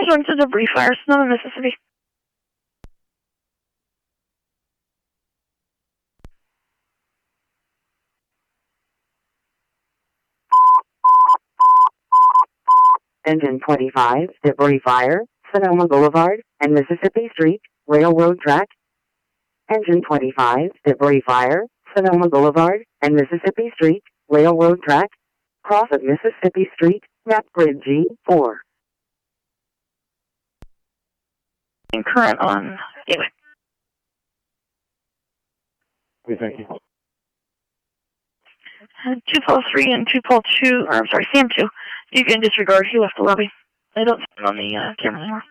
cars went to debris fire, Sonoma, Mississippi. Engine 25, debris fire, Sonoma Boulevard and Mississippi Street, railroad track. Engine 25, debris fire, Sonoma Boulevard and Mississippi Street, railroad track. Cross at Mississippi Street, map grid G4. Current on Gateway. Okay, thank you. 2 Pole 3 and 2 Pole 2, or I'm sorry, Sam 2. You can disregard. He left the lobby. I don't see him on the camera anymore.